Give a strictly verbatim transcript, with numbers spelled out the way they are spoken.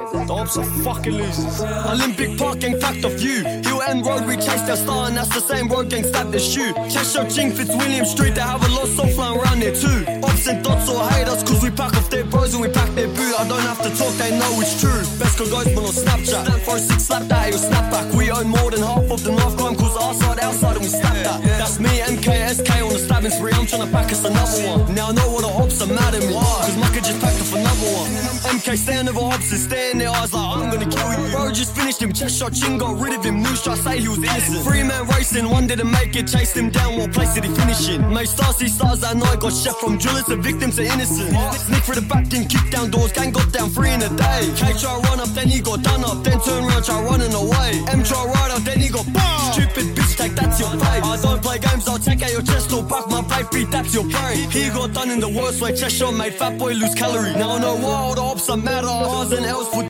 The ops are fucking losers. Olympic Park gang packed off you. Hill End Road, we chased their star, and that's the same road gang stabbed their shoe. Cheshire, Ching, Fitzwilliam Street, they have a lot so flying around there too. Ops and dots all hate us, cause we pack off their bros and we pack their boot. I don't have to talk, they know it's true. Best go guys, man, on Snapchat. four six slap that, he'll snap back. We own more than half of the North Crime, cause our side, outside, and we snap that. That's me, M K S K on the stabbing spree. I'm trying to pack us another one. Now I know what the ops are mad at me, cause Mucker just packed off another one. M K stand over ops and stare in their eyes like I'm gonna kill you. Bro just finished him, chest shot, Chin got rid of him. News try say he was innocent. Three man racing, one didn't make it, chased him down, what place did he finish in? Made stars see stars that night, got chef from drillers to victims to innocent. Sneak through the back and kick down doors, gang got down three in a day. K try run up, then he got done up, then turn around, try running away. M try ride up, then he got BAM! Stupid bitch, take that to your face. I don't play games, I'll take out your chest or back my plate, beat that's your prey. He got done in the worst way, chest shot made fat boy lose calorie. Now I know why all the ops are mad, R's and L's for